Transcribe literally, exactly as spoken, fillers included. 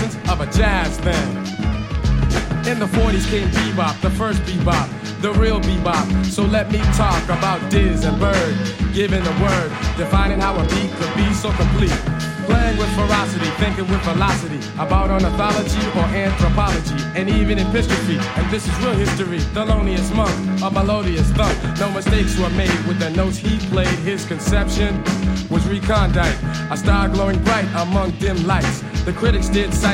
essence of a jazz thing. In the forties came bebop, the first bebop, the real bebop. So let me talk about Diz and Bird, giving the word, defining how a beat could be so complete. Playing with ferocity, thinking with velocity, about ornithology or anthropology, and even epistrophe. And this is real history, Thelonious Monk, a melodious thump. No mistakes were made with the notes he played. His conception was recondite, a star glowing bright among dim lights. The critics did cite